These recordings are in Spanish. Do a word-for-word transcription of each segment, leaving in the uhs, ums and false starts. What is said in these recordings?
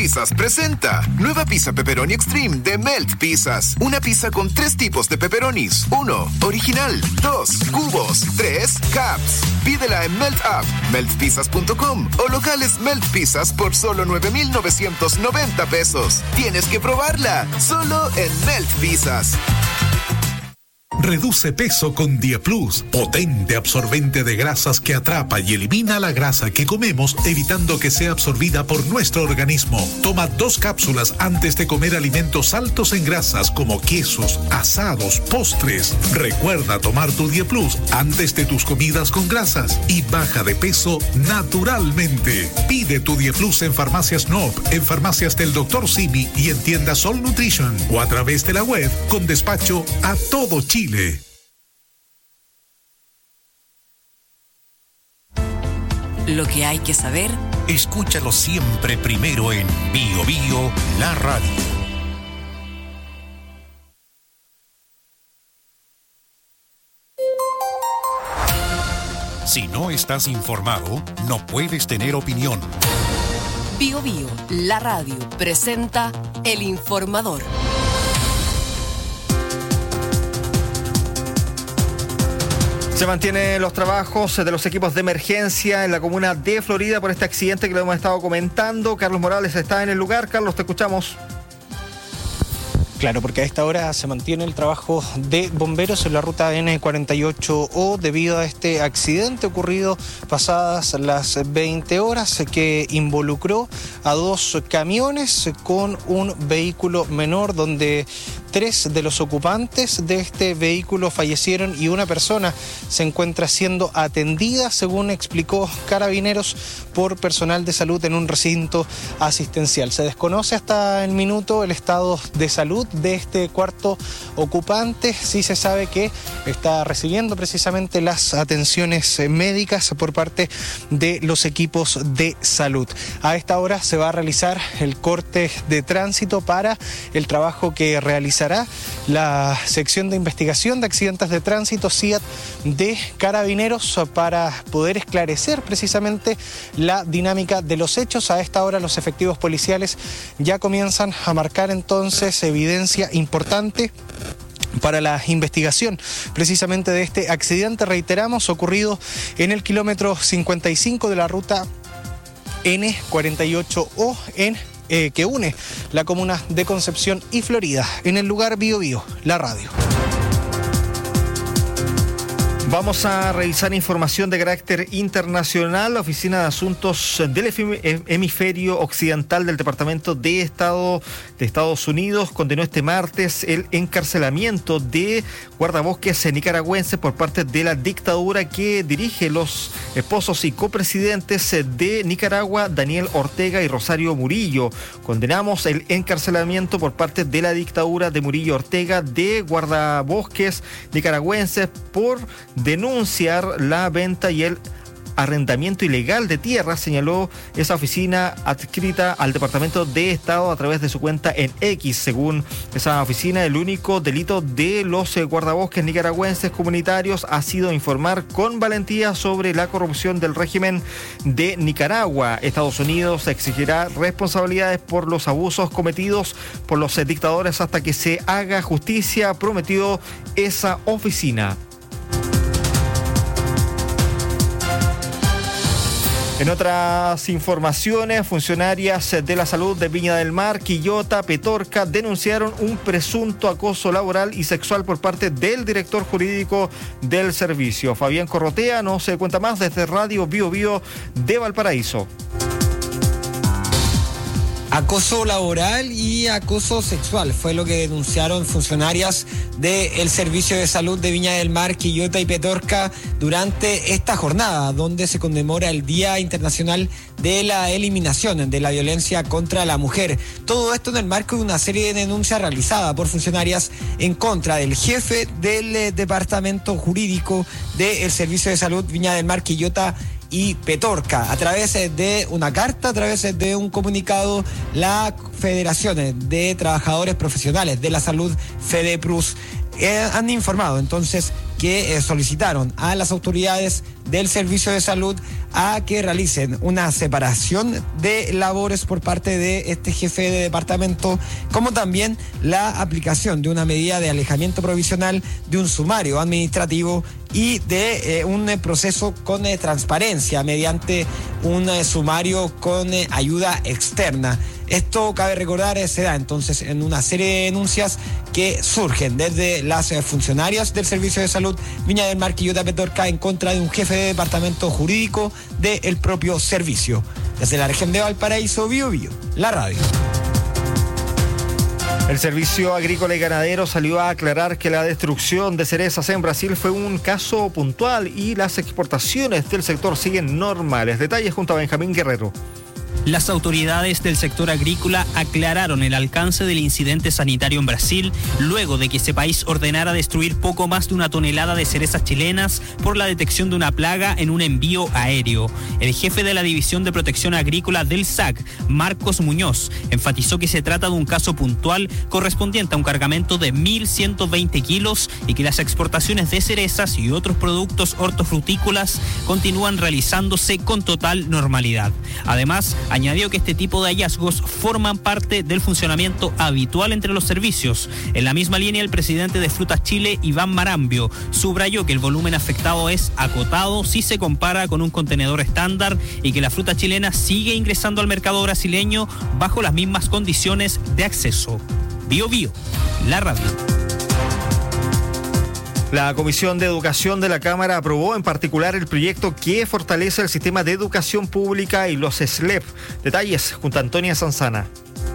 Pizzas presenta nueva pizza pepperoni extreme de Melt Pizzas. Una pizza con tres tipos de pepperonis. Uno, original. Dos, cubos. Tres, caps. Pídela en Melt App, melt pizzas punto com o locales Melt Pizzas por solo nueve mil novecientos noventa pesos. Tienes que probarla, solo en Melt Pizzas. Reduce peso con Dieplus, potente absorbente de grasas que atrapa y elimina la grasa que comemos, evitando que sea absorbida por nuestro organismo. Toma dos cápsulas antes de comer alimentos altos en grasas como quesos, asados, postres. Recuerda tomar tu Dieplus antes de tus comidas con grasas y baja de peso naturalmente. Pide tu Dieplus en Farmacias N O P, en farmacias del doctor Simi y en tiendas All Nutrition o a través de la web con despacho a todo Chile. Lo que hay que saber, escúchalo siempre primero en Bio Bio, la radio. Si no estás informado, no puedes tener opinión. Bio Bio, la radio, presenta El Informador. Se mantienen los trabajos de los equipos de emergencia en la comuna de Florida por este accidente que lo hemos estado comentando. Carlos Morales está en el lugar. Carlos, te escuchamos. Claro, porque a esta hora se mantiene el trabajo de bomberos en la ruta ene cuarenta y ocho o debido a este accidente ocurrido pasadas las veinte horas que involucró a dos camiones con un vehículo menor donde tres de los ocupantes de este vehículo fallecieron y una persona se encuentra siendo atendida, según explicó Carabineros, por personal de salud en un recinto asistencial. Se desconoce hasta el minuto el estado de salud de este cuarto ocupante. Sí se sabe que está recibiendo precisamente las atenciones médicas por parte de los equipos de salud. A esta hora se va a realizar el corte de tránsito para el trabajo que realizará la sección de investigación de accidentes de tránsito C I A T de Carabineros para poder esclarecer precisamente la dinámica de los hechos. A esta hora los efectivos policiales ya comienzan a marcar entonces evidencia importante para la investigación precisamente de este accidente, reiteramos, ocurrido en el kilómetro cincuenta y cinco de la ruta ene cuarenta y ocho o en Eh, que une la comuna de Concepción y Florida. En el lugar Bio Bio, la radio. Vamos a revisar información de carácter internacional. La Oficina de Asuntos del Hemisferio Occidental del Departamento de Estado de Estados Unidos condenó este martes el encarcelamiento de guardabosques nicaragüenses por parte de la dictadura que dirige los esposos y copresidentes de Nicaragua, Daniel Ortega y Rosario Murillo. Condenamos el encarcelamiento por parte de la dictadura de Murillo Ortega de guardabosques nicaragüenses por denunciar la venta y el arrendamiento ilegal de tierras, señaló esa oficina adscrita al Departamento de Estado a través de su cuenta en X. Según esa oficina, el único delito de los guardabosques nicaragüenses comunitarios ha sido informar con valentía sobre la corrupción del régimen de Nicaragua. Estados Unidos exigirá responsabilidades por los abusos cometidos por los dictadores hasta que se haga justicia, prometió esa oficina. En otras informaciones, funcionarias de la salud de Viña del Mar, Quillota, Petorca, denunciaron un presunto acoso laboral y sexual por parte del director jurídico del servicio. Fabián Corrotea nos cuenta más desde Radio Bio Bio de Valparaíso. Acoso laboral y acoso sexual fue lo que denunciaron funcionarias del Servicio de Salud de Viña del Mar, Quillota y Petorca durante esta jornada, donde se conmemora el Día Internacional de la Eliminación de la Violencia contra la Mujer. Todo esto en el marco de una serie de denuncias realizadas por funcionarias en contra del jefe del eh, Departamento Jurídico del Servicio de Salud Viña del Mar, Quillota y Petorca. A través de una carta, a través de un comunicado, la Federación de Trabajadores Profesionales de la Salud, FEDEPRUS, eh, han informado entonces que eh, solicitaron a las autoridades del Servicio de Salud a que realicen una separación de labores por parte de este jefe de departamento, como también la aplicación de una medida de alejamiento provisional, de un sumario administrativo y de eh, un eh, proceso con eh, transparencia mediante un eh, sumario con eh, ayuda externa. Esto, cabe recordar, eh, se da entonces en una serie de denuncias que surgen desde las eh, funcionarias del Servicio de Salud Viña del Mar, Quillota, Petorca, en contra de un jefe de departamento jurídico del propio servicio. Desde la región de Valparaíso, Bio Bio, la radio. El Servicio Agrícola y Ganadero salió a aclarar que la destrucción de cerezas en Brasil fue un caso puntual y las exportaciones del sector siguen normales. Detalles junto a Benjamín Guerrero. Las autoridades del sector agrícola aclararon el alcance del incidente sanitario en Brasil luego de que ese país ordenara destruir poco más de una tonelada de cerezas chilenas por la detección de una plaga en un envío aéreo. El jefe de la División de Protección Agrícola del S A C, Marcos Muñoz, enfatizó que se trata de un caso puntual correspondiente a un cargamento de mil ciento veinte kilos y que las exportaciones de cerezas y otros productos hortofrutícolas continúan realizándose con total normalidad. Además, añadió que este tipo de hallazgos forman parte del funcionamiento habitual entre los servicios. En la misma línea, el presidente de Frutas Chile, Iván Marambio, subrayó que el volumen afectado es acotado si se compara con un contenedor estándar y que la fruta chilena sigue ingresando al mercado brasileño bajo las mismas condiciones de acceso. Bio Bio, la radio. La Comisión de Educación de la Cámara aprobó en particular el proyecto que fortalece el sistema de educación pública y los S L E P. Detalles junto a Antonia Sanzana.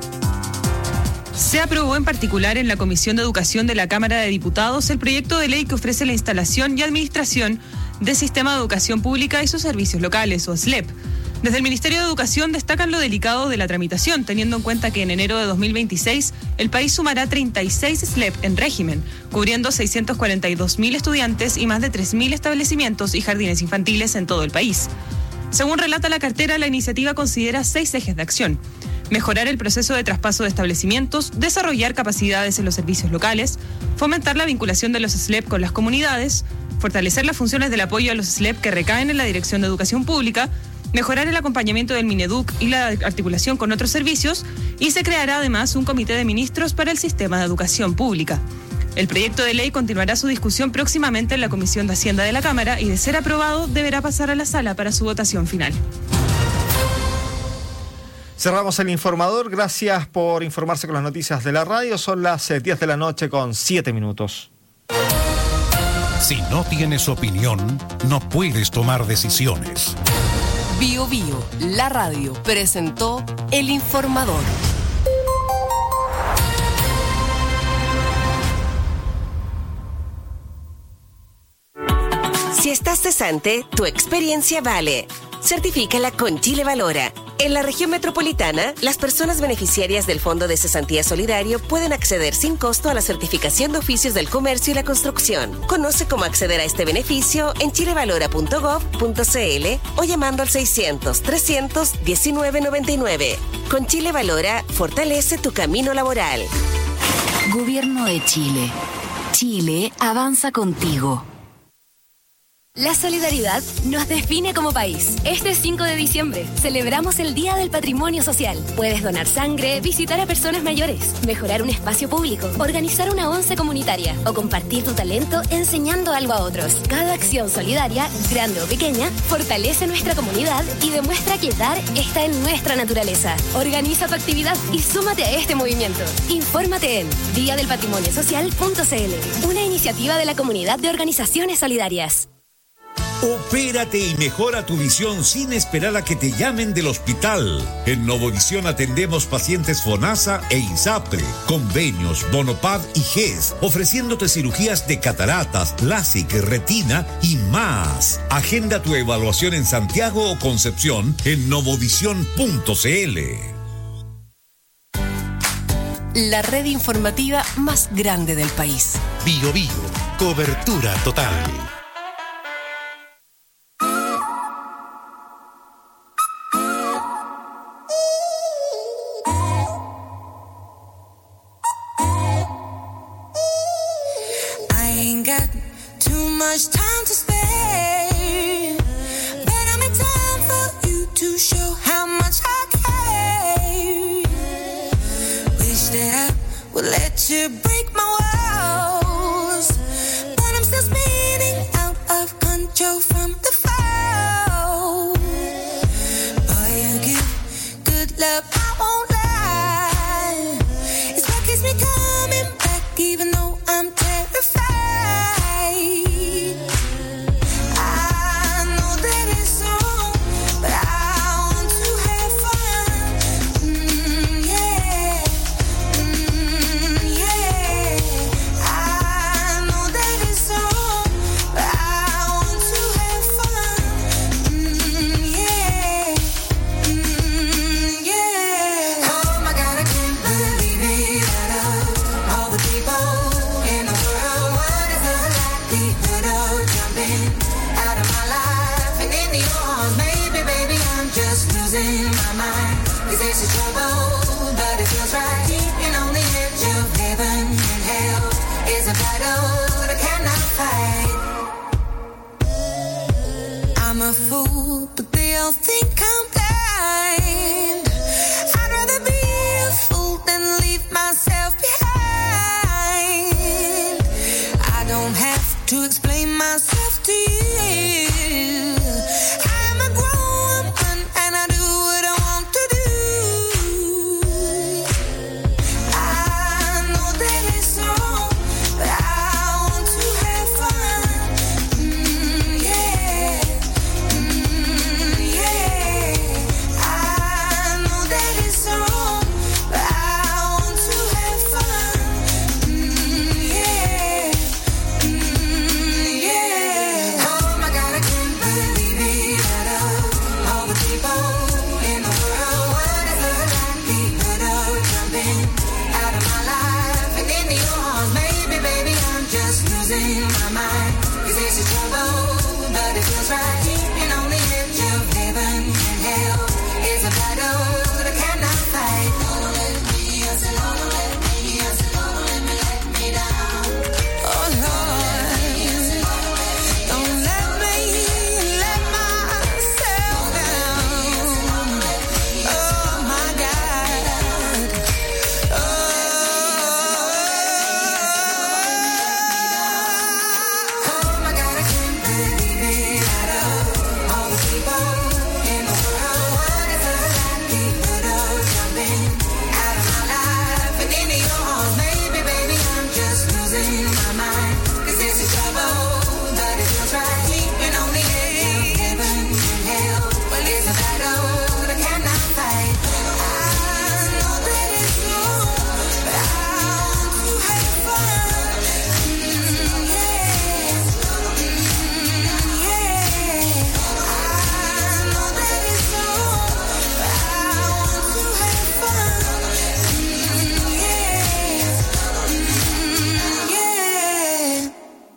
Se aprobó en particular en la Comisión de Educación de la Cámara de Diputados el proyecto de ley que ofrece la instalación y administración del Sistema de Educación Pública y sus servicios locales, o S L E P. Desde el Ministerio de Educación destacan lo delicado de la tramitación, teniendo en cuenta que en enero de dos mil veintiséis el país sumará treinta y seis S L E P en régimen, cubriendo seiscientos cuarenta y dos mil estudiantes y más de tres mil establecimientos y jardines infantiles en todo el país. Según relata la cartera, la iniciativa considera seis ejes de acción: mejorar el proceso de traspaso de establecimientos, desarrollar capacidades en los servicios locales, fomentar la vinculación de los S L E P con las comunidades, fortalecer las funciones del apoyo a los S L E P que recaen en la Dirección de Educación Pública, mejorar el acompañamiento del Mineduc y la articulación con otros servicios, y se creará además un comité de ministros para el sistema de educación pública. El proyecto de ley continuará su discusión próximamente en la Comisión de Hacienda de la Cámara y, de ser aprobado, deberá pasar a la sala para su votación final. Cerramos el informador. Gracias por informarse con las noticias de la radio. Son las diez de la noche con siete minutos. Si no tienes opinión, no puedes tomar decisiones. Bio Bio, la radio, presentó El Informador. Si estás cesante, tu experiencia vale. Certifícala con Chile Valora. En la región metropolitana, las personas beneficiarias del Fondo de Cesantía Solidario pueden acceder sin costo a la certificación de oficios del comercio y la construcción. Conoce cómo acceder a este beneficio en chilevalora punto gov punto cl o llamando al seiscientos, trescientos, diecinueve noventa y nueve. Con Chile Valora, fortalece tu camino laboral. Gobierno de Chile. Chile avanza contigo. La solidaridad nos define como país. Este cinco de diciembre celebramos el Día del Patrimonio Social. Puedes donar sangre, visitar a personas mayores, mejorar un espacio público, organizar una once comunitaria o compartir tu talento enseñando algo a otros. Cada acción solidaria, grande o pequeña, fortalece nuestra comunidad y demuestra que dar está en nuestra naturaleza. Organiza tu actividad y súmate a este movimiento. Infórmate en día del patrimonio social punto cl, una iniciativa de la Comunidad de Organizaciones Solidarias. Opérate y mejora tu visión sin esperar a que te llamen del hospital. En Novovisión atendemos pacientes FONASA e INSAPRE, convenios, Bonopad y G E S, ofreciéndote cirugías de cataratas, LASIK, retina y más. Agenda tu evaluación en Santiago o Concepción en novovisión punto cl. La red informativa más grande del país. Bio Bio, cobertura total. that I would let you break my walls, but I'm still spinning out of control from the fall. Boy, you give good love, I won't lie. It's what keeps me coming back, even though I'm terrified. I know that it's wrong, but I want to have fun. Mm, yeah, mm, yeah. I know that it's wrong, but I want to have fun. Mm, yeah, mm, yeah. Oh my God, I can't believe it. Out of all the people in the world, what is the likelihood of jumping out of my life and into yours? Maybe, baby, I'm just losing my mind. 'Cause this is trouble, but it feels right. Keeping on the edge of heaven and hell is a battle that I cannot fight. I'm a fool, but they all think I'm blind. I'd rather be a fool than leave myself behind. I don't have to explain myself to you. I'm a grown woman and I do what I want to do. I know that it's wrong, but I want to have fun. Mm, yeah, mm, yeah. I know that it's wrong, but I want to have fun. Mm, yeah, mm, yeah. Oh my God, I can't believe it. Out of all the people in the world, what is the likelihood of jumping out of my life and into yours? Maybe, baby, I'm just losing my mind. 'Cause this is trouble, but it feels right. Keeping on the edge of heaven and hell is a battle that I cannot fight. Don't let me, I said, don't let me, I said, don't let me let me down. Oh Lord, don't let me let myself down. Oh my God. Oh my God, I can't believe it. Out of all the people in the world, what is the likelihood of jumping out of my life and into yours? Maybe, baby, I'm just losing my mind. 'Cause this is trouble, but it feels right. Keeping on the edge of heaven and hell. Well, it's a battle that I cannot fight. I know that it's wrong, but I want to have fun. Mm, yeah, mm, yeah. I know that it's wrong, but I want to have fun. Mm, yeah, mm, yeah.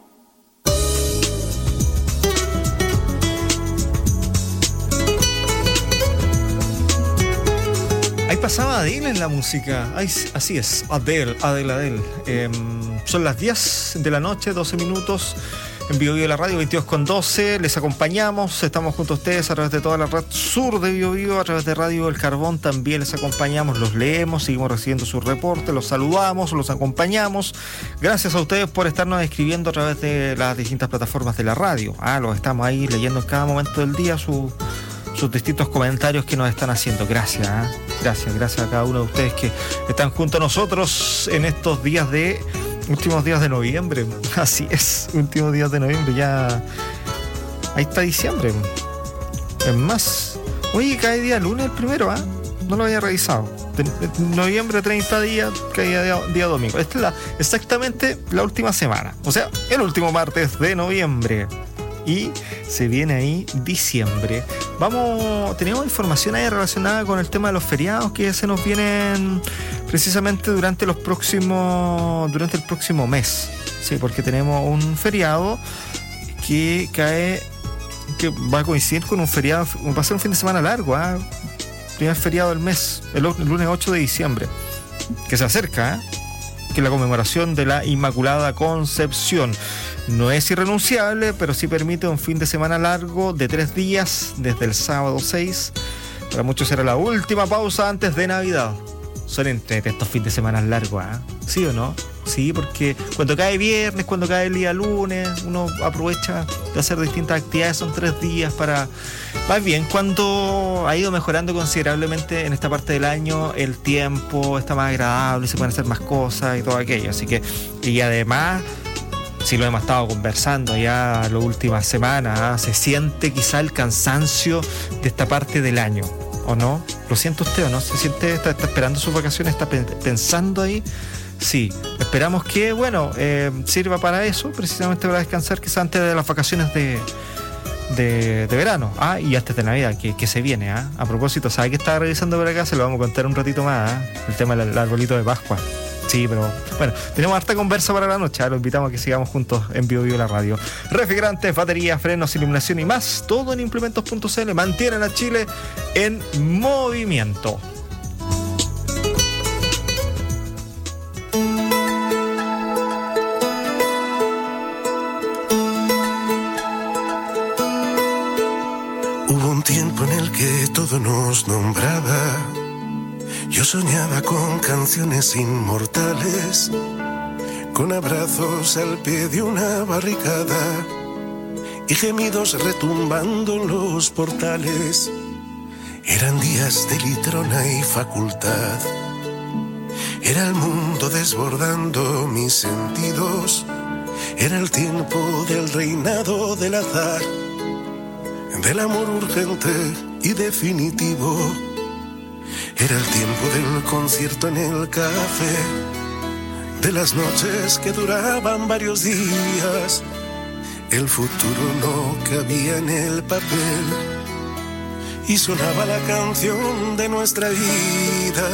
Ahí pasaba Adele en la música. Ay, sí, así es, Adele, Adele, Adele. Eh, son las diez de la noche, doce minutos. En Bio Bio de la radio, veintidós con doce. Les acompañamos, estamos junto a ustedes a través de toda la red sur de Bio Bio, a través de Radio El Carbón también les acompañamos, los leemos, seguimos recibiendo sus reportes, los saludamos, los acompañamos. Gracias a ustedes por estarnos escribiendo a través de las distintas plataformas de la radio. Ah, los estamos ahí leyendo en cada momento del día su, sus distintos comentarios que nos están haciendo. Gracias, ¿eh? gracias, gracias a cada uno de ustedes que están junto a nosotros en estos días de... últimos días de noviembre. Así es, últimos días de noviembre. Ya... ahí está diciembre. Es más... oye, cae día lunes el primero, ¿ah? ¿eh? No lo había revisado. De, de, noviembre, treinta días, caía día, día domingo. Esta es la, exactamente la última semana. O sea, el último martes de noviembre. Y se viene ahí diciembre. Vamos, tenemos información ahí relacionada con el tema de los feriados que se nos vienen precisamente durante los próximos, durante el próximo mes. Sí, porque tenemos un feriado que cae, que va a coincidir con un feriado, va a ser un fin de semana largo, ¿eh? Primer feriado del mes, el, el lunes ocho de diciembre, que se acerca, ¿eh? Que es la conmemoración de la Inmaculada Concepción. No es irrenunciable, pero sí permite un fin de semana largo de tres días, desde el sábado seis. Para muchos será la última pausa antes de Navidad. son entre estos fines de semana largos, ¿eh? ¿Sí o no? Sí, porque cuando cae viernes, cuando cae el día lunes, uno aprovecha de hacer distintas actividades, son tres días para... Más bien, cuando ha ido mejorando considerablemente en esta parte del año, el tiempo está más agradable, se pueden hacer más cosas y todo aquello. Así que, y además, si lo hemos estado conversando ya las últimas semanas, ¿eh? Se siente quizá el cansancio de esta parte del año, ¿o no? ¿Lo siente usted o no? ¿Se siente, está, está esperando sus vacaciones, está pe- pensando ahí? Sí, esperamos que, bueno, eh, sirva para eso, precisamente para descansar quizá antes de las vacaciones de, de, de verano, ah, y antes de Navidad, que, que se viene, ah. A propósito, ¿sabe qué estaba revisando por acá? Se lo vamos a contar un ratito más, ah, el tema del arbolito de Pascua. Sí, pero bueno, tenemos harta conversa para la noche, ah, los invitamos a que sigamos juntos en Bio Bio la radio. Refrigerantes, baterías, frenos, iluminación y más, todo en implementos punto c l, mantienen a Chile en movimiento. Tiempo en el que todo nos nombraba. Yo soñaba con canciones inmortales, con abrazos al pie de una barricada y gemidos retumbando en los portales. Eran días de litrona y facultad. Era el mundo desbordando mis sentidos. Era el tiempo del reinado del azar, del amor urgente y definitivo. Era el tiempo del concierto en el café, de las noches que duraban varios días. El futuro no cabía en el papel y sonaba la canción de nuestra vida.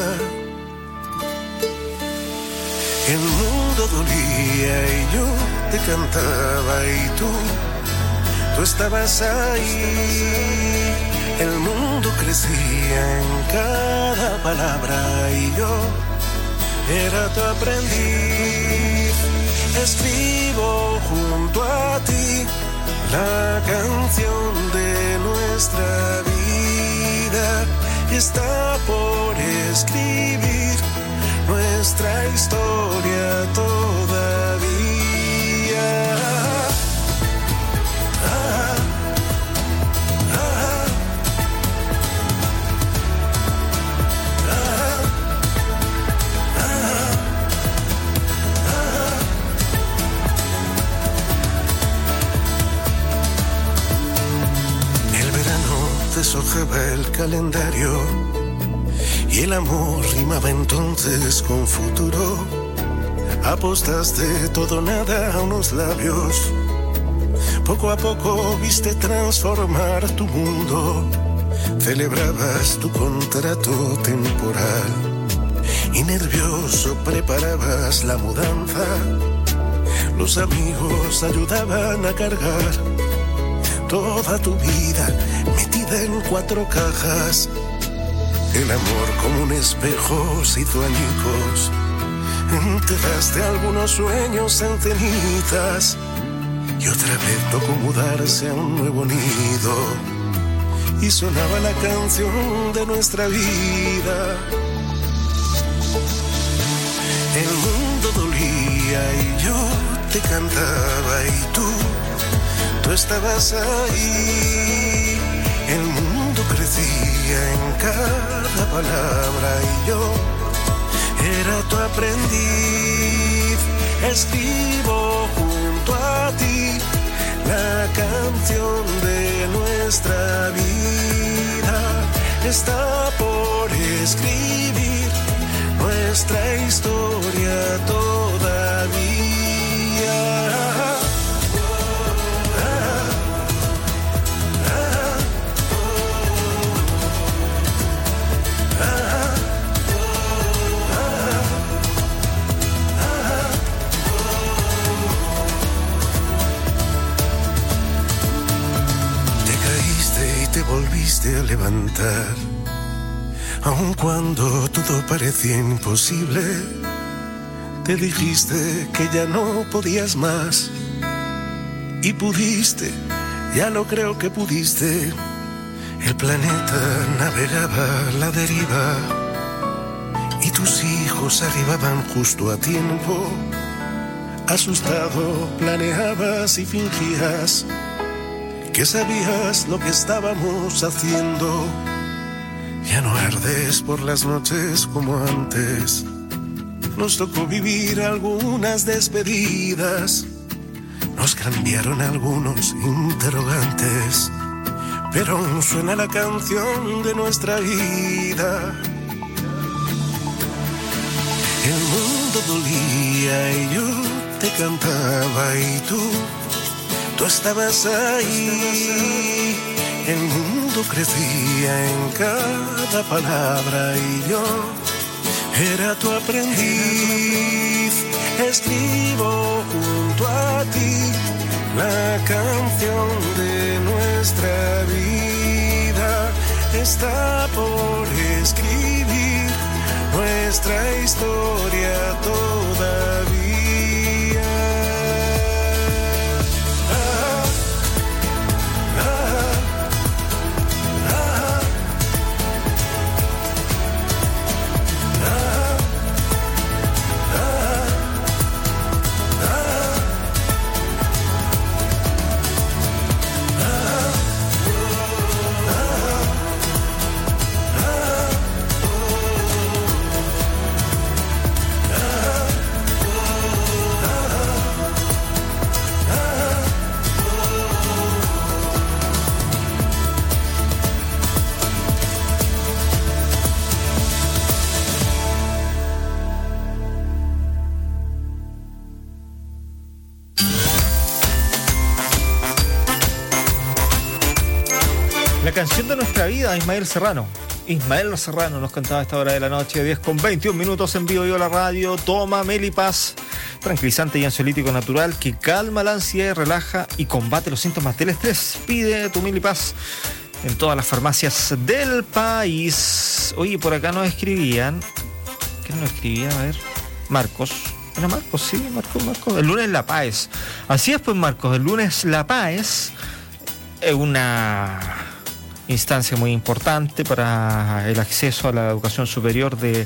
El mundo dolía y yo te cantaba y tú Tú estabas ahí, el mundo crecía en cada palabra y yo era tu aprendiz. Escribo junto a ti la canción de nuestra vida. Está por escribir nuestra historia todavía. Deshojaba el calendario y el amor rimaba entonces con futuro. Apostaste todo nada a unos labios. Poco a poco viste transformar tu mundo. Celebrabas tu contrato temporal y nervioso preparabas la mudanza. Los amigos ayudaban a cargar toda tu vida metida en cuatro cajas. El amor como un espejo se hizo añicos. Enterraste algunos sueños en cenizas y otra vez tocó mudarse a un nuevo nido. Y sonaba la canción de nuestra vida. El mundo dolía y yo te cantaba y tú Tú estabas ahí, el mundo crecía en cada palabra y yo era tu aprendiz. Escribo junto a ti la canción de nuestra vida. Está por escribir nuestra historia todavía. Te volviste a levantar, aun cuando todo parecía imposible. Te dijiste que ya no podías más y pudiste, ya lo creo que pudiste. El planeta navegaba a la deriva y tú tus hijos arribaban justo a tiempo. Asustado planeabas y fingías que sabías lo que estábamos haciendo. Ya no ardes por las noches como antes. Nos tocó vivir algunas despedidas. Nos cambiaron algunos interrogantes. Pero aún suena la canción de nuestra vida. El mundo dolía y yo te cantaba y tú, tú estabas ahí. El mundo crecía en cada palabra y yo era tu aprendiz. Escribo junto a ti la canción de nuestra vida. Está por escribir nuestra historia todavía. La canción de nuestra vida, Ismael Serrano. Ismael Serrano nos cantaba a esta hora de la noche, diez con veintiún minutos en vivo y la radio. Toma Melipaz, tranquilizante y ansiolítico natural que calma la ansiedad, relaja y combate los síntomas del estrés. Pide tu Melipaz en todas las farmacias del país. Oye, por acá nos escribían. ¿Quién nos escribía? A ver. Marcos. ¿Era Marcos? Sí, Marcos, Marcos. El lunes La Paz. Así es, pues, Marcos. El lunes La Paz es una instancia muy importante para el acceso a la educación superior de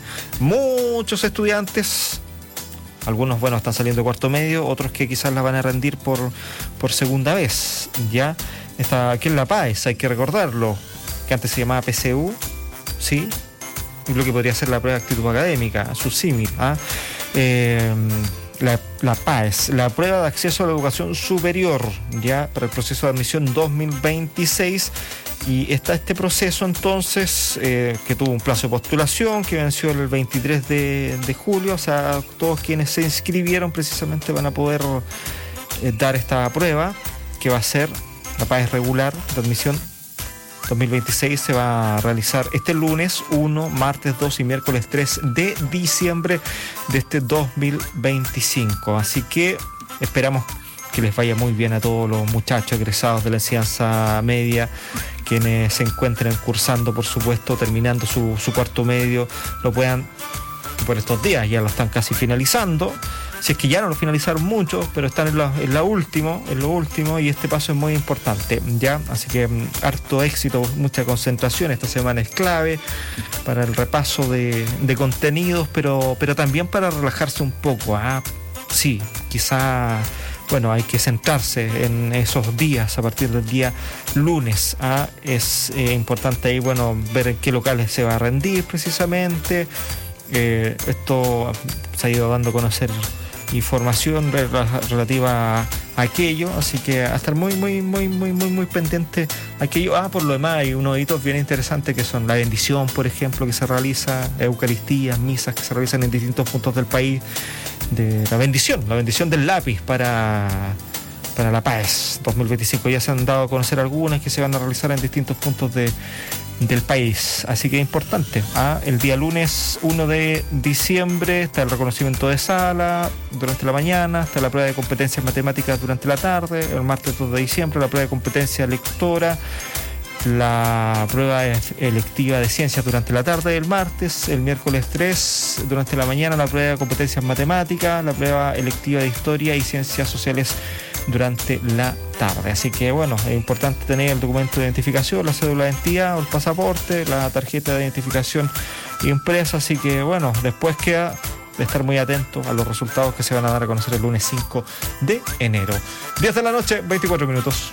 muchos estudiantes. Algunos, bueno, están saliendo de cuarto medio, otros que quizás la van a rendir por, por segunda vez. Ya está aquí en La Paz, hay que recordarlo, que antes se llamaba P C U, ¿sí? Lo que podría ser la prueba de actitud académica, su símil, ¿ah? Eh, La, la Paz, la prueba de acceso a la educación superior, ya para el proceso de admisión dos mil veintiséis, y está este proceso entonces eh, que tuvo un plazo de postulación que venció el veintitrés de, de julio, o sea, todos quienes se inscribieron precisamente van a poder eh, dar esta prueba que va a ser la Paz regular de admisión dos mil veintiséis. Se va a realizar este lunes uno, martes dos y miércoles tres de diciembre de este dos mil veinticinco. Así que esperamos que les vaya muy bien a todos los muchachos egresados de la enseñanza media, quienes se encuentren cursando, por supuesto, terminando su, su cuarto medio, lo puedan por estos días, ya lo están casi finalizando. Si es que ya no lo finalizaron mucho, pero están en, la, en, la último, en lo último, y este paso es muy importante, ¿ya? Así que um, harto éxito, mucha concentración. Esta semana es clave para el repaso de, de contenidos, pero, pero también para relajarse un poco, ¿ah? Sí, quizá, bueno, hay que centrarse en esos días a partir del día lunes, ¿ah? Es eh, importante ahí, bueno, ver en qué locales se va a rendir precisamente. Eh, esto se ha ido dando a conocer información relativa a aquello, así que a estar muy, muy, muy, muy, muy, muy pendiente a aquello. Ah, por lo demás hay unos hitos bien interesantes que son la bendición, por ejemplo, que se realiza, eucaristías, misas que se realizan en distintos puntos del país, de la bendición, la bendición del lápiz para, para La Paz dos mil veinticinco. Ya se han dado a conocer algunas que se van a realizar en distintos puntos de del país, así que es importante. ¿ah? El día lunes uno de diciembre está el reconocimiento de sala durante la mañana, está la prueba de competencias matemáticas durante la tarde, el martes dos de diciembre la prueba de competencia lectora, la prueba electiva de ciencias durante la tarde del martes, el miércoles tres durante la mañana la prueba de competencias matemáticas, la prueba electiva de historia y ciencias sociales durante la tarde. Así que bueno, es importante tener el documento de identificación, la cédula de identidad o el pasaporte, la tarjeta de identificación impresa, así que bueno, después queda de estar muy atentos a los resultados que se van a dar a conocer el lunes cinco de enero. diez de la noche, veinticuatro minutos.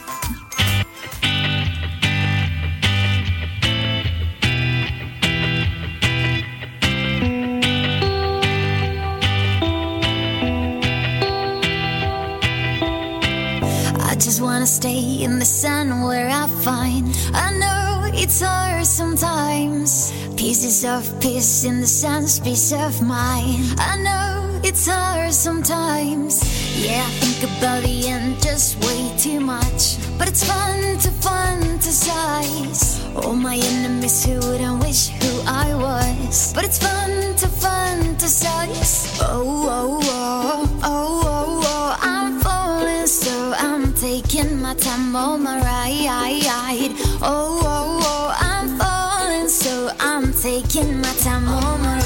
I just wanna stay in the sun where I find. I know it's hard sometimes. Pieces of peace in the sun's peace of mind. I know it's hard sometimes. Yeah, I think about the end just way too much. But it's fun to fantasize. All my enemies who wouldn't wish who I was. But it's fun to fantasize. Oh, oh, oh, oh, oh, oh. I'm falling, so I'm taking my time on my ride. Oh, oh, oh, I'm falling, so I'm taking my time on my ride.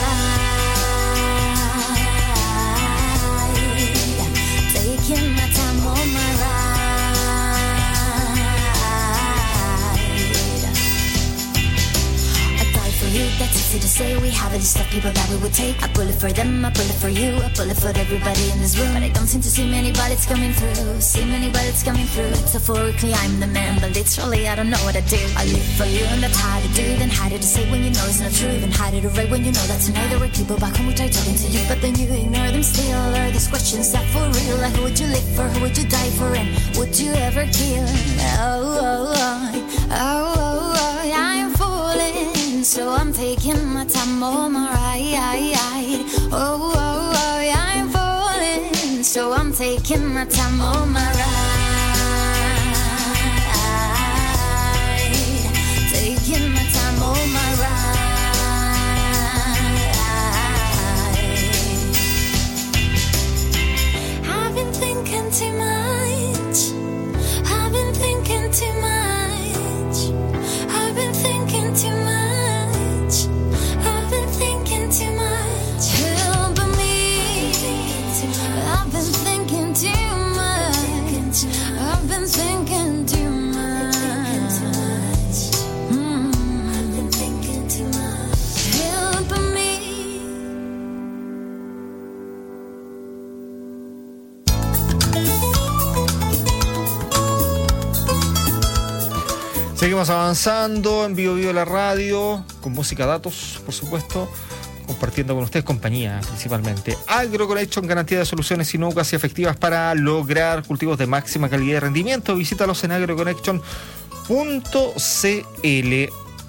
Taking my time on my ride. I die for you, that's easy to say. We have a list of people that we would take. A bullet for them, a bullet for you, a bullet for everybody in this room. But I don't seem to see many bullets coming through. See many bullets coming through. Metaphorically I'm the man, but literally I don't know what I do. I live for you and that's harder to do. Then harder to say when you know it's not true. Even harder to write when you know that's another word. People back home who try talking to you, but then you ignore them still. Are these questions that for real? Like who would you live for? Who would you die for? And would you ever kill? Oh, oh, oh, oh, oh, oh. I'm falling, so I'm taking my time on my ride. Oh, oh, oh, I'm falling, so I'm taking my time on my ride. Taking my time on my ride. I've been thinking too much. I've been thinking too much. I've been thinking too much. I've been thinking too much. Help me. I've been thinking too much. I've been thinking too much. Mm. I've been thinking too much. Help me. Seguimos avanzando en Vivo Vivo la radio, con música, datos, por supuesto, compartiendo con ustedes compañía principalmente. AgroConnection, garantía de soluciones inocuas y efectivas para lograr cultivos de máxima calidad y rendimiento. Visítalos en agroconnection punto c l.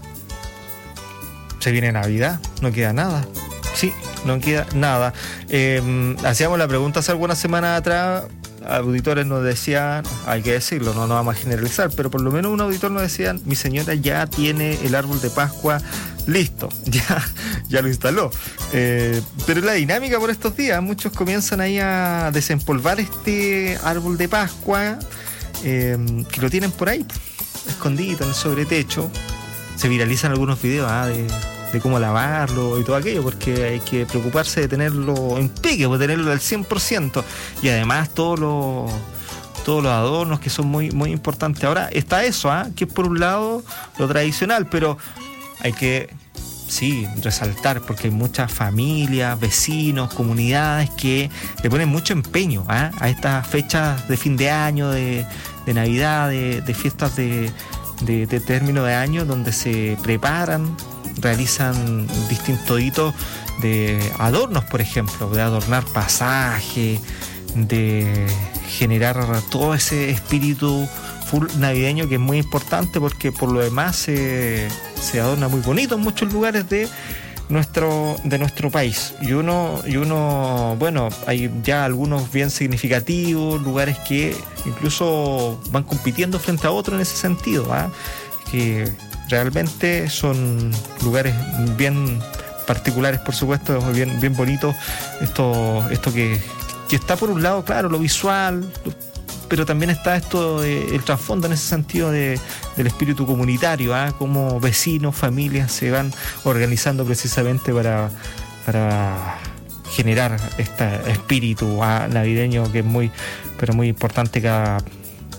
Se viene Navidad, no queda nada. Sí, no queda nada. Eh, hacíamos la pregunta hace algunas semanas atrás. Auditores nos decían, hay que decirlo, no nos vamos a generalizar, pero por lo menos un auditor nos decía, mi señora ya tiene el árbol de Pascua listo, ya, ya lo instaló. Eh, pero la dinámica por estos días, muchos comienzan ahí a desempolvar este árbol de Pascua, eh, que lo tienen por ahí, escondido en el sobretecho. Se viralizan algunos videos ah, de, de cómo lavarlo y todo aquello, porque hay que preocuparse de tenerlo en pique, de tenerlo al cien por ciento. Y además todos los todos los adornos que son muy, muy importantes. Ahora está eso, ¿ah? que es por un lado lo tradicional, pero hay que, sí, resaltar, porque hay muchas familias, vecinos, comunidades que le ponen mucho empeño ¿ah? a estas fechas de fin de año, de, de Navidad, de, de fiestas de, de, de término de año, donde se preparan, realizan distintos hitos de adornos, por ejemplo, de adornar pasaje, de generar todo ese espíritu full navideño, que es muy importante porque por lo demás se, se adorna muy bonito en muchos lugares de nuestro de nuestro país. Y uno, y uno, bueno, hay ya algunos bien significativos, lugares que incluso van compitiendo frente a otros en ese sentido, ¿eh? que realmente son lugares bien particulares, por supuesto, bien, bien bonitos. Esto, esto que, que está por un lado, claro, lo visual, pero también está esto, de, el trasfondo en ese sentido de, del espíritu comunitario, ¿eh? Como vecinos, familias se van organizando precisamente para, para generar este espíritu ¿eh? navideño, que es muy, pero muy importante cada,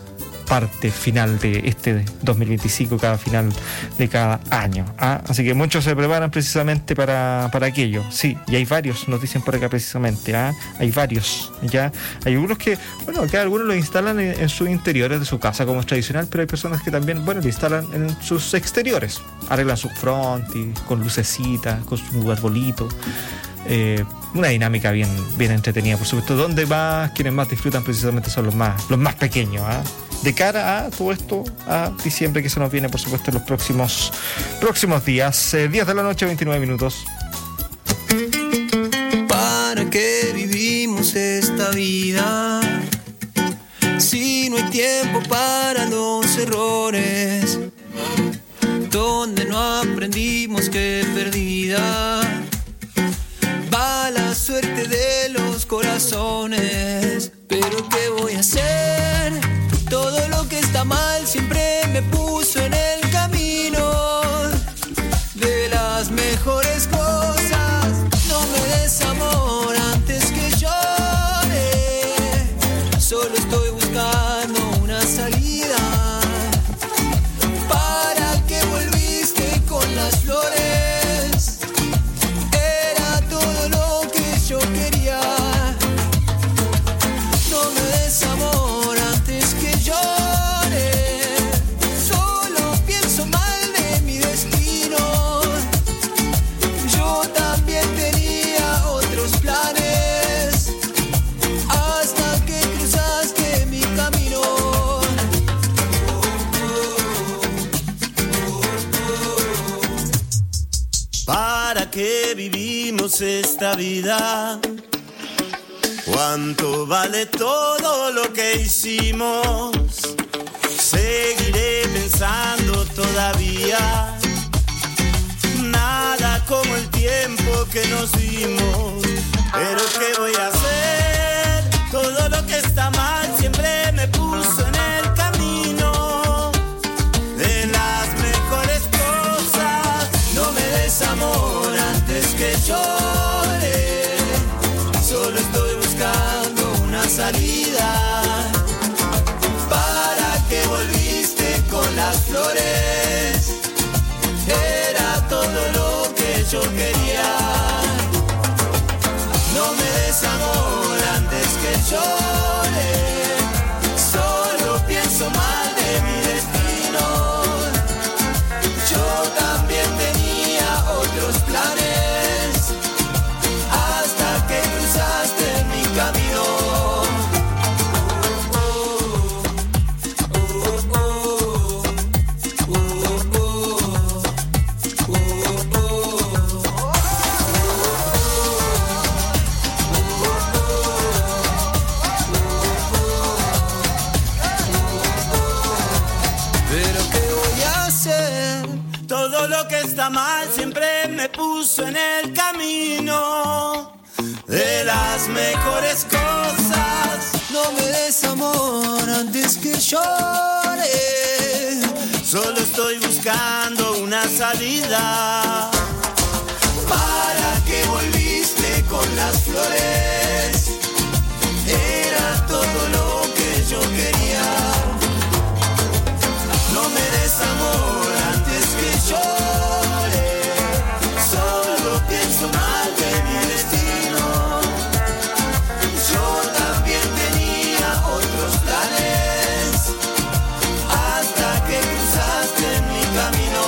parte final de este dos mil veinticinco, cada final de cada año. ¿ah? Así que muchos se preparan precisamente para, para aquello. Sí, y hay varios, nos dicen por acá precisamente. ¿ah? Hay varios. Ya hay algunos que, bueno, acá algunos lo instalan en, en sus interiores de su casa como es tradicional, pero hay personas que también, bueno, lo instalan en sus exteriores. Arreglan sus frontis con lucecitas, con su arbolito. Eh, una dinámica bien, bien entretenida, por supuesto. Donde más, quienes más disfrutan precisamente son los más, los más pequeños. ¿ah? De cara a todo esto, a diciembre que se nos viene, por supuesto, en los próximos, próximos días. Eh, diez de la noche, veintinueve minutos. ¿Para qué vivimos esta vida? Si no hay tiempo para los errores, donde no aprendimos que perdida va la suerte de los corazones. Pero ¿qué voy a hacer? Todo lo que está mal siempre me puso en el camino de las mejores cosas. No me des amor antes que llore. Solo estoy buscando una salida. ¿Para qué volviste con las flores? Era todo lo que yo quería. No me des amor antes que llore. Solo pienso mal de mi destino. Yo también tenía otros planes hasta que cruzaste mi camino. ¿Para qué vivimos esta vida? ¿Cuánto vale todo lo que hicimos? Seguiré pensando todavía. Nada como el tiempo que nos dimos. Pero ¿qué voy a hacer? Todo lo que está mal siempre me puso en el camino de las mejores cosas. No me des amor antes que llore. Solo estoy buscando una salida. ¿Para qué volviste con las flores? Era todo lo que yo quería. No me des amor antes que llore. Solo pienso mal de mi destino. Yo también tenía otros planes hasta que cruzaste mi camino. Pero ¿qué voy a hacer? Todo lo que está mal siempre me puso en el camino de las mejores cosas. No me des amor antes que llore. Solo estoy buscando una salida. ¿Para qué volviste con las flores? Era todo lo que yo quería. No me des amor antes que llore. Solo pienso mal de mi destino. Yo también tenía otros planes hasta que cruzaste mi camino.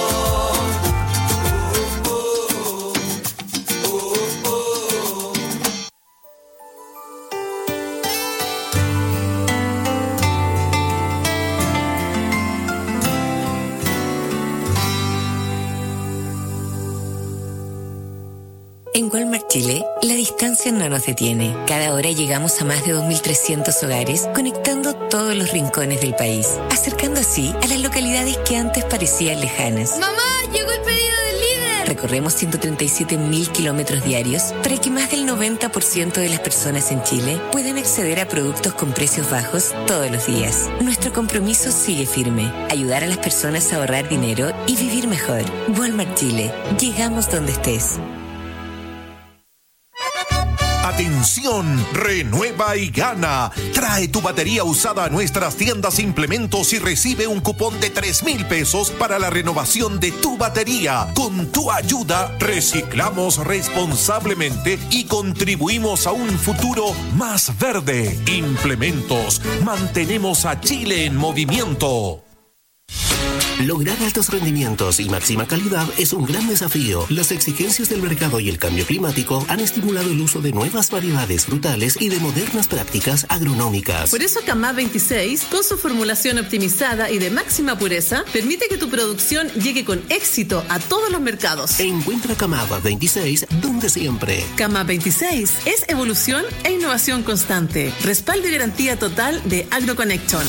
En Walmart Chile, la distancia no nos detiene. Cada hora llegamos a más de dos mil trescientos hogares, conectando todos los rincones del país, acercando así a las localidades que antes parecían lejanas. ¡Mamá! ¡Llegó el pedido del líder! Recorremos ciento treinta y siete mil kilómetros diarios para que más del noventa por ciento de las personas en Chile puedan acceder a productos con precios bajos todos los días. Nuestro compromiso sigue firme: ayudar a las personas a ahorrar dinero y vivir mejor. Walmart Chile. Llegamos donde estés. ¡Atención! Renueva y gana. Trae tu batería usada a nuestras tiendas Implementos y recibe un cupón de tres mil pesos para la renovación de tu batería. Con tu ayuda, reciclamos responsablemente y contribuimos a un futuro más verde. Implementos. Mantenemos a Chile en movimiento. Lograr altos rendimientos y máxima calidad es un gran desafío. Las exigencias del mercado y el cambio climático han estimulado el uso de nuevas variedades frutales y de modernas prácticas agronómicas. Por eso Camá veintiséis, con su formulación optimizada y de máxima pureza, permite que tu producción llegue con éxito a todos los mercados. Encuentra Camá veintiséis donde siempre. Camá veintiséis es evolución e innovación constante. Respaldo y garantía total de AgroConnection.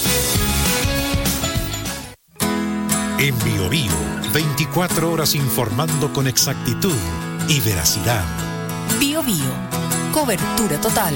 En Bio Bio, veinticuatro horas informando con exactitud y veracidad. Bio Bio, cobertura total.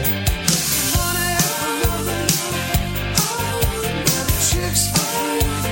Chicks for free.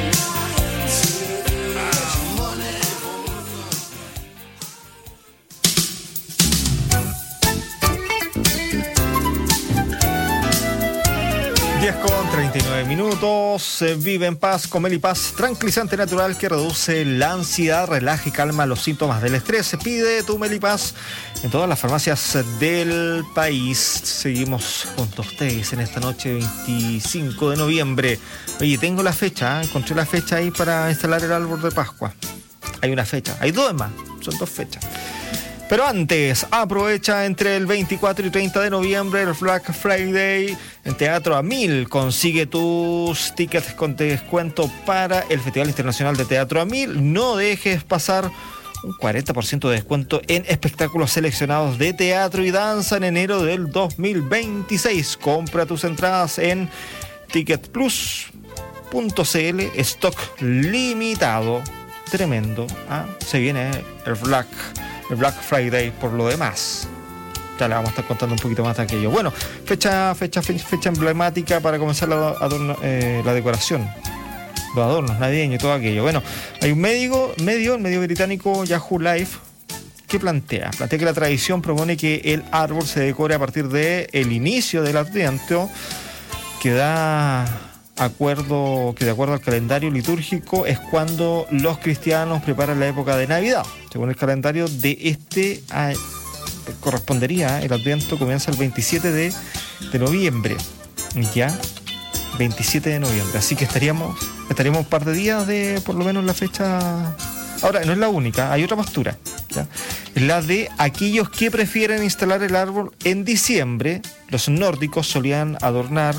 minutos. Eh, Vive en paz con Melipaz, tranquilizante natural que reduce la ansiedad, relaja y calma los síntomas del estrés. Pide tu Melipaz en todas las farmacias del país. Seguimos junto a ustedes en esta noche veinticinco de noviembre. Oye, tengo la fecha, ¿eh? Encontré la fecha ahí para instalar el árbol de Pascua. Hay una fecha, hay dos más, son dos fechas. Pero antes, aprovecha entre el veinticuatro y treinta de noviembre el Black Friday en Teatro a Mil. Consigue tus tickets con descuento para el Festival Internacional de Teatro a Mil. No dejes pasar un cuarenta por ciento de descuento en espectáculos seleccionados de teatro y danza en enero del dos mil veintiséis. Compra tus entradas en ticket plus punto c l, stock limitado. Tremendo, ¿ah? Se viene el Black El Black Friday por lo demás. Ya le vamos a estar contando un poquito más de aquello. Bueno, fecha fecha fecha, fecha emblemática para comenzar la, adorno, eh, la decoración, los adornos navideños y todo aquello. Bueno, hay un médico, medio, el medio británico Yahoo Life, que plantea, plantea que la tradición propone que el árbol se decore a partir del inicio del Adviento, que da acuerdo que de acuerdo al calendario litúrgico es cuando los cristianos preparan la época de Navidad. Según el calendario de este a, correspondería, el Adviento comienza el veintisiete de noviembre, ya veintisiete de noviembre, así que estaríamos estaríamos un par de días de por lo menos la fecha. Ahora, no es la única, hay otra postura, ¿ya? Es la de aquellos que prefieren instalar el árbol en diciembre. Los nórdicos solían adornar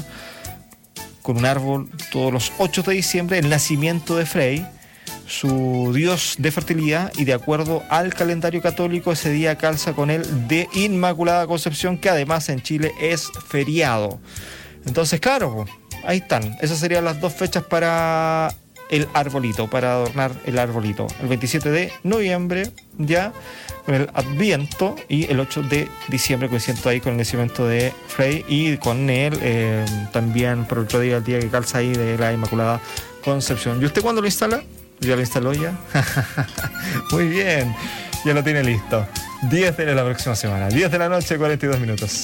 con un árbol todos los ocho de diciembre, el nacimiento de Frey, su dios de fertilidad, y de acuerdo al calendario católico ese día calza con el de Inmaculada Concepción, que además en Chile es feriado. Entonces, claro, ahí están, esas serían las dos fechas para el arbolito, para adornar el arbolito, el veintisiete de noviembre ya con el Adviento y el ocho de diciembre coincidiendo ahí con el nacimiento de Frey y con él eh, también por otro día, el día que calza ahí de la Inmaculada Concepción. ¿Y usted cuándo lo instala? ¿Ya lo instaló ya? Muy bien, ya lo tiene listo. diez de la próxima semana, diez de la noche, cuarenta y dos minutos.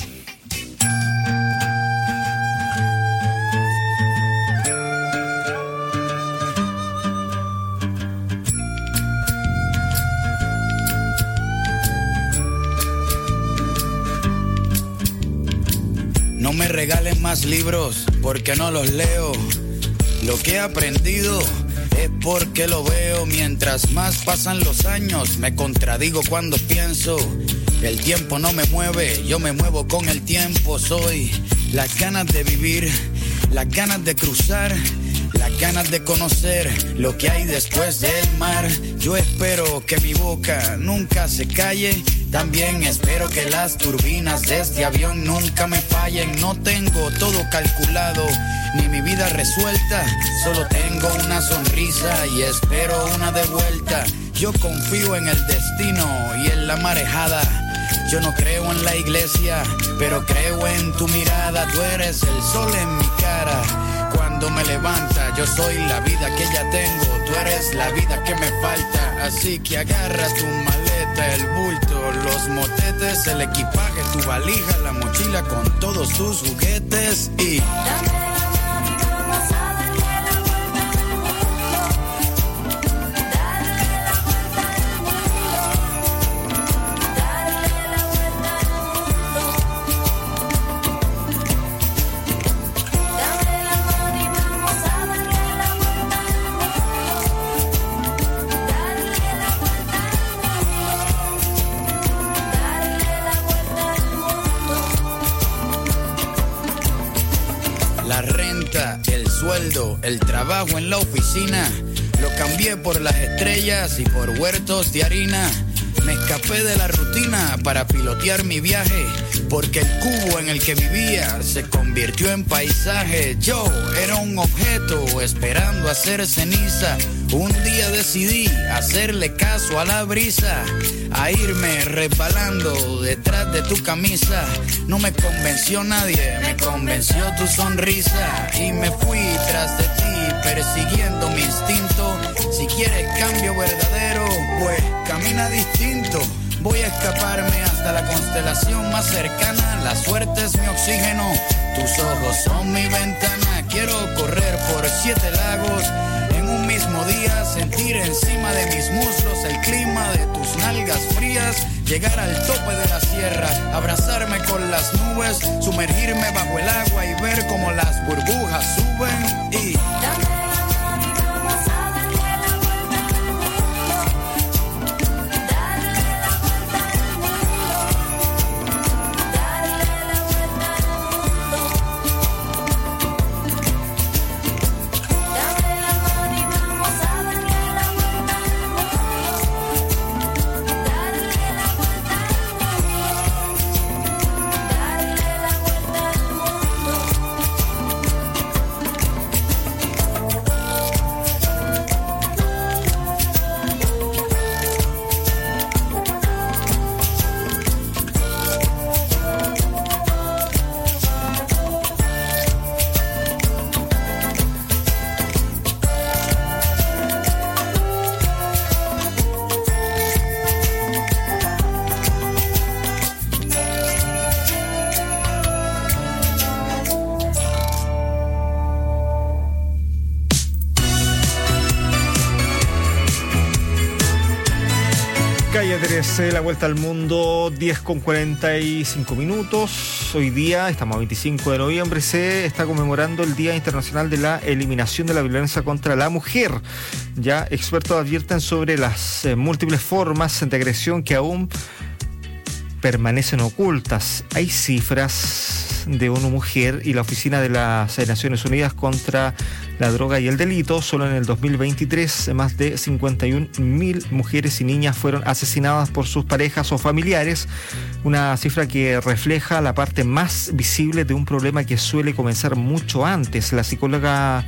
No me regalen más libros porque no los leo. Lo que he aprendido es porque lo veo. Mientras más pasan los años me contradigo cuando pienso. El tiempo no me mueve, yo me muevo con el tiempo. Soy las ganas de vivir, las ganas de cruzar, las ganas de conocer lo que hay después del mar. Yo espero que mi boca nunca se calle. También espero que las turbinas de este avión nunca me fallen. No tengo todo calculado, ni mi vida resuelta. Solo tengo una sonrisa y espero una de vuelta. Yo confío en el destino y en la marejada. Yo no creo en la iglesia, pero creo en tu mirada. Tú eres el sol en mi cara. Cuando me levanta, yo soy la vida que ya tengo. Tú eres la vida que me falta. Así que agarra tu maleta, el bulto, los motetes, el equipaje, tu valija, la mochila con todos tus juguetes y... El trabajo en la oficina lo cambié por las estrellas y por huertos de harina. Me escapé de la rutina para pilotear mi viaje, porque el cubo en el que vivía se convirtió en paisaje. Yo era un objeto esperando a ser ceniza. Un día decidí hacerle caso a la brisa, a irme resbalando detrás de tu camisa. No me convenció nadie, me convenció tu sonrisa. Y me fui tras de ti, persiguiendo mi instinto. Si quieres cambio verdadero, pues camina distinto. Voy a escaparme hasta la constelación más cercana. La suerte es mi oxígeno. Tus ojos son mi ventana, quiero correr por siete lagos. En un mismo día sentir encima de mis muslos el clima de tus nalgas frías. Llegar al tope de la sierra, abrazarme con las nubes, sumergirme bajo el agua y ver cómo las burbujas suben y... La vuelta al mundo, diez con cuarenta y cinco minutos. Hoy día, estamos a veinticinco de noviembre, se está conmemorando el Día Internacional de la Eliminación de la Violencia contra la Mujer. Ya expertos advierten sobre las eh, múltiples formas de agresión que aún permanecen ocultas. Hay cifras de ONU Mujer y la Oficina de las Naciones Unidas contra la Droga y el Delito. Solo en el dos mil veintitrés, más de cincuenta y un mil mujeres y niñas fueron asesinadas por sus parejas o familiares, una cifra que refleja la parte más visible de un problema que suele comenzar mucho antes. La psicóloga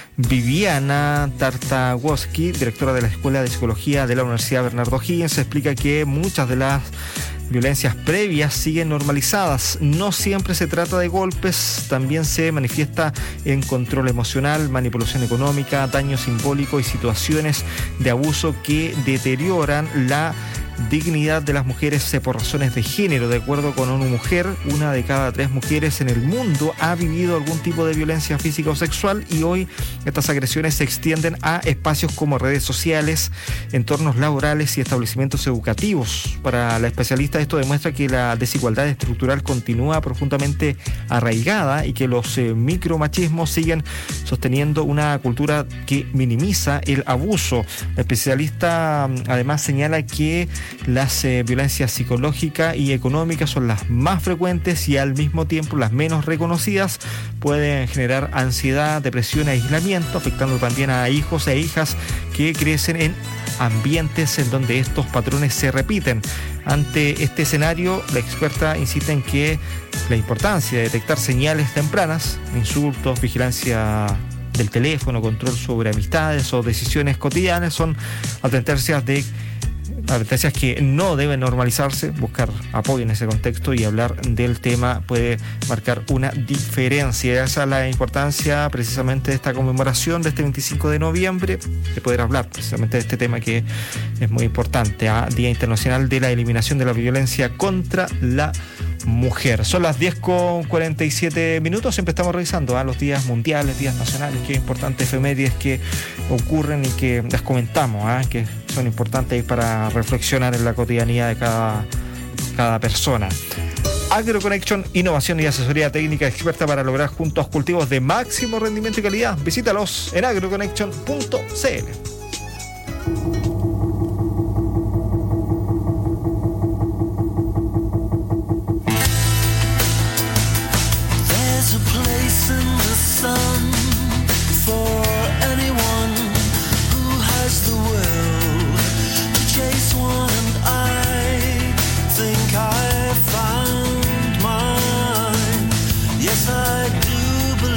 Viviana Tartawoski, directora de la Escuela de Psicología de la Universidad Bernardo Higgins, explica que muchas de las violencias previas siguen normalizadas. No siempre se trata de golpes, también se manifiesta en control emocional, manipulación económica, daño simbólico y situaciones de abuso que deterioran la dignidad de las mujeres por razones de género. De acuerdo con ONU Mujer, una de cada tres mujeres en el mundo ha vivido algún tipo de violencia física o sexual, y hoy estas agresiones se extienden a espacios como redes sociales, entornos laborales y establecimientos educativos. Para la especialista, esto demuestra que la desigualdad estructural continúa profundamente arraigada y que los eh, micromachismos siguen sosteniendo una cultura que minimiza el abuso. La especialista además señala que las eh, violencias psicológica y económica son las más frecuentes y al mismo tiempo las menos reconocidas. Pueden generar ansiedad, depresión e aislamiento, afectando también a hijos e hijas que crecen en ambientes en donde estos patrones se repiten. Ante este escenario, la experta insiste en que la importancia de detectar señales tempranas, insultos, vigilancia del teléfono, control sobre amistades o decisiones cotidianas son advertencias de advertencias que no deben normalizarse. Buscar apoyo en ese contexto y hablar del tema puede marcar una diferencia. Esa es la importancia precisamente de esta conmemoración de este veinticinco de noviembre, de poder hablar precisamente de este tema que es muy importante, a Día Internacional de la Eliminación de la Violencia contra la Mujer. Son las diez con cuarenta y siete minutos. Siempre estamos revisando ¿eh? los días mundiales, días nacionales, qué importantes efemérides que ocurren y que las comentamos, ¿eh? que son importantes para reflexionar en la cotidianidad de cada, cada persona. AgroConnection, innovación y asesoría técnica experta para lograr juntos cultivos de máximo rendimiento y calidad. Visítalos en agroconnection punto c l.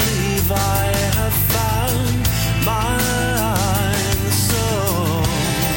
I have found mine. So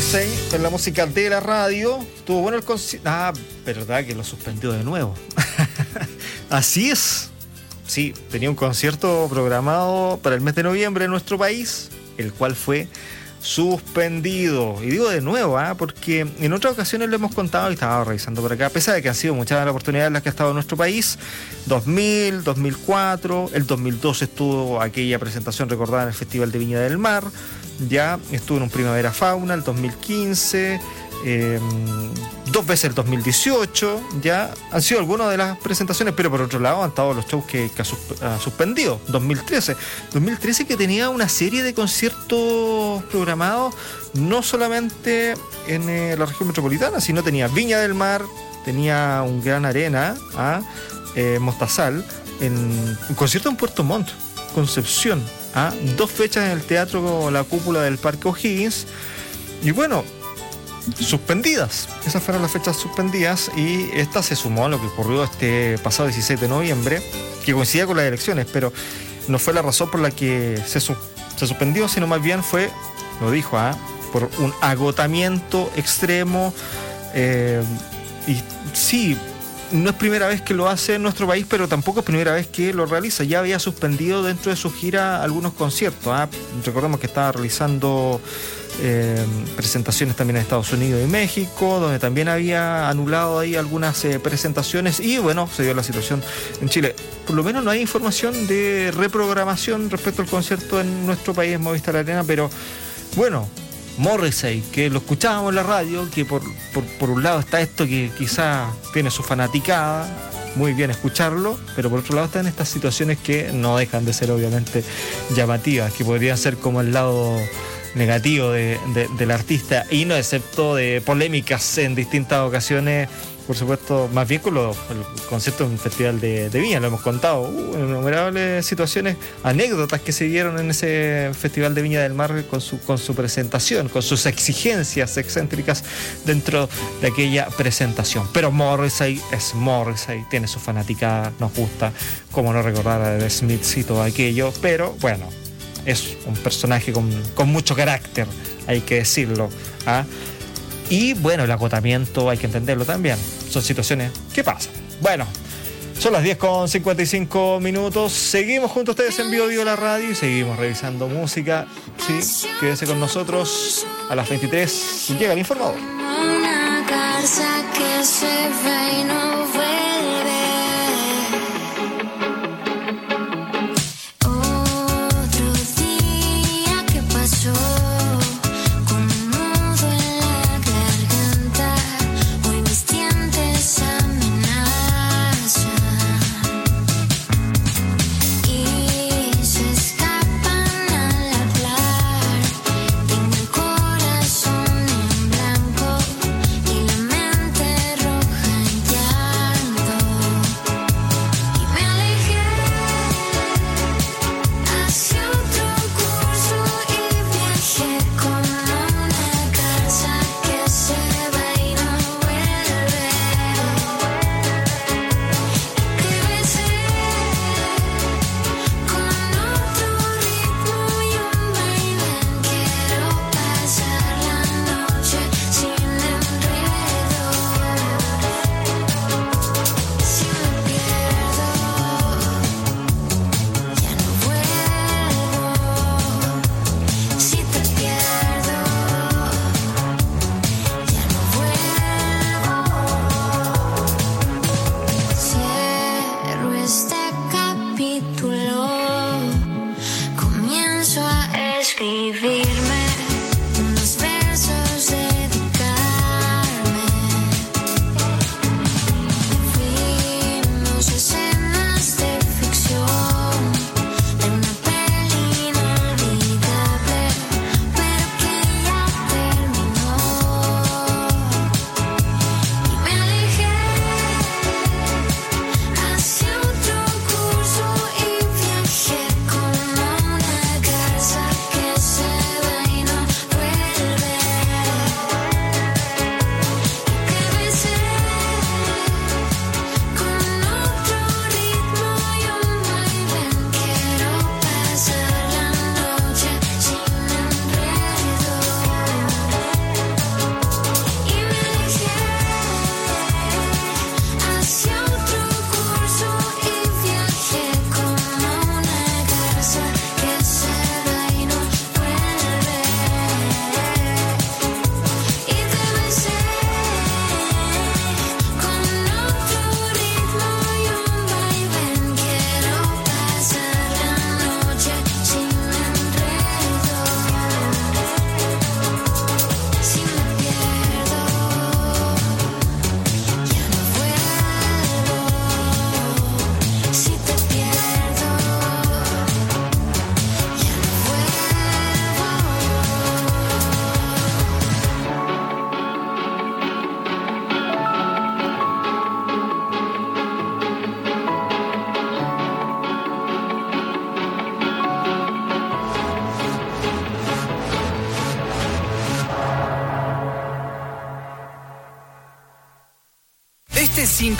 Morrissey en la música de la radio. Tuvo bueno el concierto. Ah, verdad que lo suspendió de nuevo. Así es. Sí, tenía un concierto programado para el mes de noviembre en nuestro país, el cual fue suspendido. Y digo de nuevo, ¿eh? porque en otras ocasiones lo hemos contado y estaba revisando por acá, a pesar de que han sido muchas las oportunidades en las que ha estado en nuestro país. dos mil, dos mil cuatro, el dos mil dos estuvo aquella presentación recordada en el Festival de Viña del Mar, ya estuvo en un Primavera Fauna el dos mil quince, eh, dos veces el dos mil dieciocho, ya han sido algunas de las presentaciones, pero por otro lado han estado los shows que, que ha, sus, ha suspendido. dos mil trece dos mil trece que tenía una serie de conciertos programados no solamente en eh, la región metropolitana, sino tenía Viña del Mar, tenía un gran arena, ¿ah? eh, Mostazal, en un concierto en Puerto Montt, Concepción, ¿ah? dos fechas en el Teatro La Cúpula del Parque O'Higgins, y bueno, suspendidas. Esas fueron las fechas suspendidas y esta se sumó a lo que ocurrió este pasado dieciséis de noviembre, que coincidía con las elecciones, pero no fue la razón por la que se, su- se suspendió, sino más bien fue, lo dijo, ¿ah? por un agotamiento extremo. Eh, y sí, no es primera vez que lo hace en nuestro país, pero tampoco es primera vez que lo realiza. Ya había suspendido dentro de su gira algunos conciertos. ¿ah? Recordemos que estaba realizando eh, presentaciones también en Estados Unidos y México, donde también había anulado ahí algunas eh, presentaciones, y bueno, se dio la situación en Chile. Por lo menos no hay información de reprogramación respecto al concierto en nuestro país, en Movistar Arena, pero bueno, Morrissey, que lo escuchábamos en la radio, que por, por, por un lado está esto que quizás tiene su fanaticada, muy bien escucharlo, pero por otro lado están estas situaciones que no dejan de ser obviamente llamativas, que podrían ser como el lado negativo de, de, del artista, y no excepto de polémicas en distintas ocasiones, por supuesto, más bien con los, el concierto en un festival de, de Viña, lo hemos contado, uh, innumerables situaciones, anécdotas que se dieron en ese festival de Viña del Mar con su, con su presentación, con sus exigencias excéntricas dentro de aquella presentación. Pero Morrissey es Morrissey, tiene su fanaticada, nos gusta, como no recordar a The Smiths y todo aquello, pero bueno, es un personaje con, con mucho carácter, hay que decirlo, ¿ah? Y bueno, el agotamiento hay que entenderlo también. Son situaciones que pasan. Bueno, son las diez con cincuenta y cinco minutos. Seguimos junto a ustedes en Vivo Vivo la Radio y seguimos revisando música. Sí, quédese con nosotros. A las veintitrés llega el informador. Una garza que se va y no vuelve. Otro día que pasó. Corazón en blanco y la mente roja en llamas.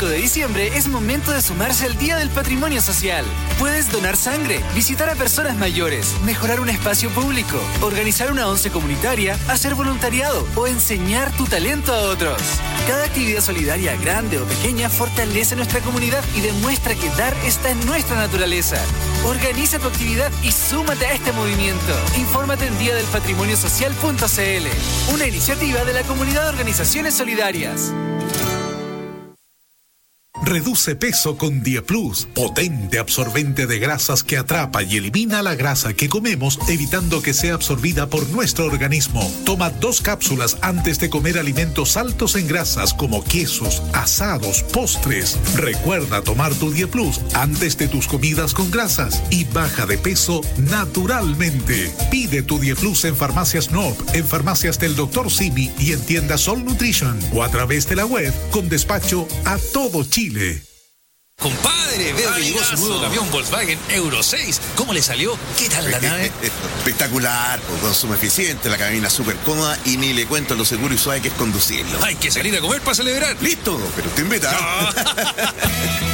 cinco de diciembre es momento de sumarse al Día del Patrimonio Social. Puedes donar sangre, visitar a personas mayores, mejorar un espacio público, organizar una once comunitaria, hacer voluntariado o enseñar tu talento a otros. Cada actividad solidaria, grande o pequeña, fortalece nuestra comunidad y demuestra que dar está en nuestra naturaleza. Organiza tu actividad y súmate a este movimiento. Infórmate en día del patrimonio social punto c l, una iniciativa de la Comunidad de Organizaciones Solidarias. Reduce peso con Dieplus, potente absorbente de grasas que atrapa y elimina la grasa que comemos, evitando que sea absorbida por nuestro organismo. Toma dos cápsulas antes de comer alimentos altos en grasas como quesos, asados, postres. Recuerda tomar tu Dieplus antes de tus comidas con grasas y baja de peso naturalmente. Pide tu Dieplus en Farmacias N O P, en Farmacias del doctor Simi y en tiendas Sol Nutrition o a través de la web con despacho a todo Chile. Compadre, veo que llegó su nuevo camión Volkswagen Euro seis. ¿Cómo le salió? ¿Qué tal la nave? Espectacular, pues, consumo eficiente, la cabina súper cómoda y ni le cuento lo seguro y suave que es conducirlo. Hay que salir a comer para celebrar. Listo, pero te invita.